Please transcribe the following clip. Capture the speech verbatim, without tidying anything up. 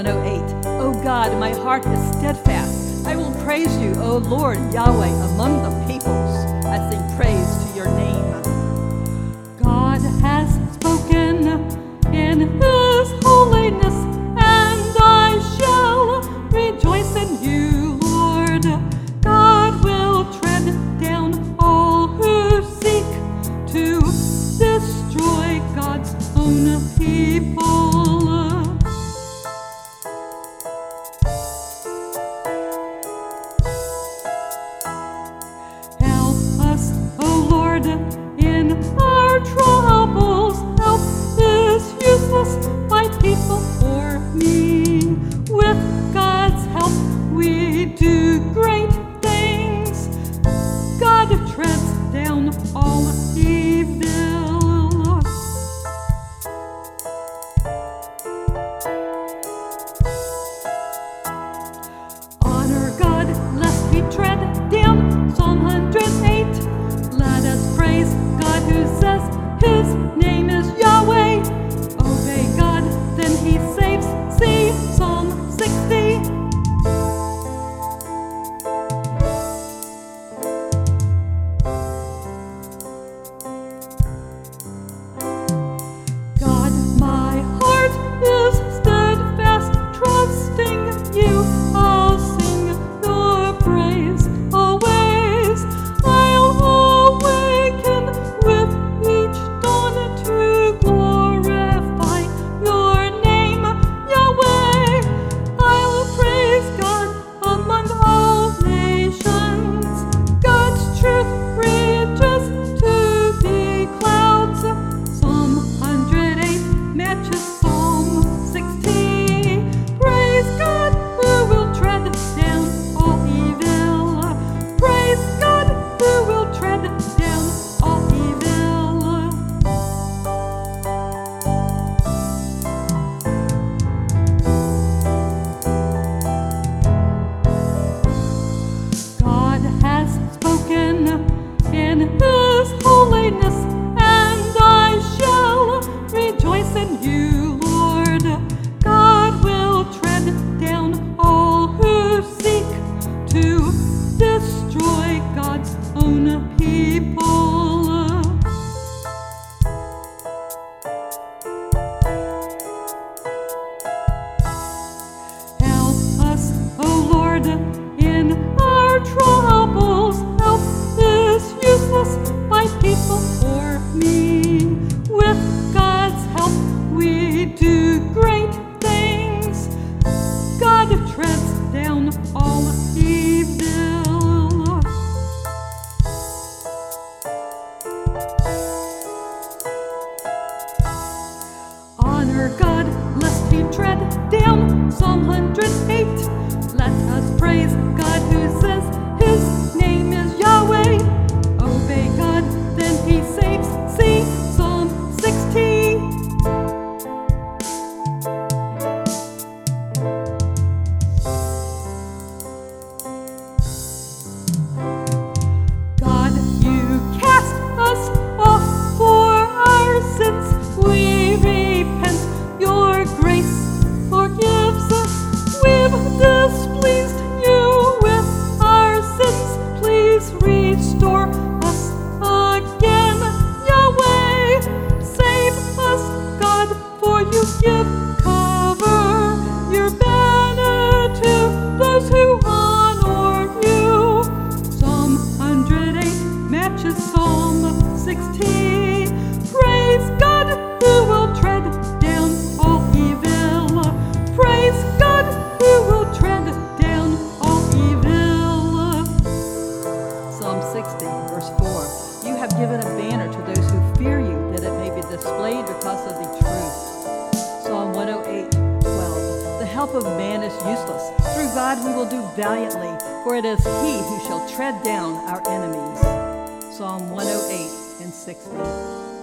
one oh eight. O God, my heart is steadfast. I will praise you, O Lord Yahweh, among the peoples. I sing praise to your name. God has spoken in his holiness, and I shall rejoice in you, Lord. God will tread down all who seek to destroy God's own people. Help us, O Lord, in our troubles. Help is useless, my people, for me. With God's help we do great things. God treads down all evil. Honor God, lest he tread down. Psalm one oh eight. Let us praise God who says his name is Yahweh. Obey God, then he saves. See Psalm sixty. God, my heart is steadfast, trusting you. I'll sing your praise always. I'll awaken with each dawn to glorify your name, Yahweh. I'll praise God among all nations. God's truth reaches to the clouds. Psalm one oh eight matches Psalm sixty. Praise God who will tread down all evil. Praise God who will tread down all evil. God has spoken in his holiness, and I shall rejoice in you, Lord. God will tread down all who seek to destroy God's own people. Help us, O Lord, in our troubles. Help is useless, my people, for me. With God's help we do great things. God treads down all evil. Honor God, lest he tread down. Psalm one oh eight. Let us praise God who says his name is Yahweh. Obey God, then he saves. See Psalm sixty. God, you cast us off for our sins. We repent, your grace forgives us. We've displeased you with our sins. Please restore us again, Yahweh. Save us, God, for you give cover your banner to those who honor you. Psalm one oh eight matches Psalm sixty. Praise God who will tread down all evil. Praise God who will tread down all evil. Psalm sixty, verse four. You have given a banner to those who fear you, that it may be displayed because of the truth. Psalm one oh eight, twelve. The help of man is useless. Through God we will do valiantly, for it is he who shall tread down our enemies. Psalm one oh eight and sixty.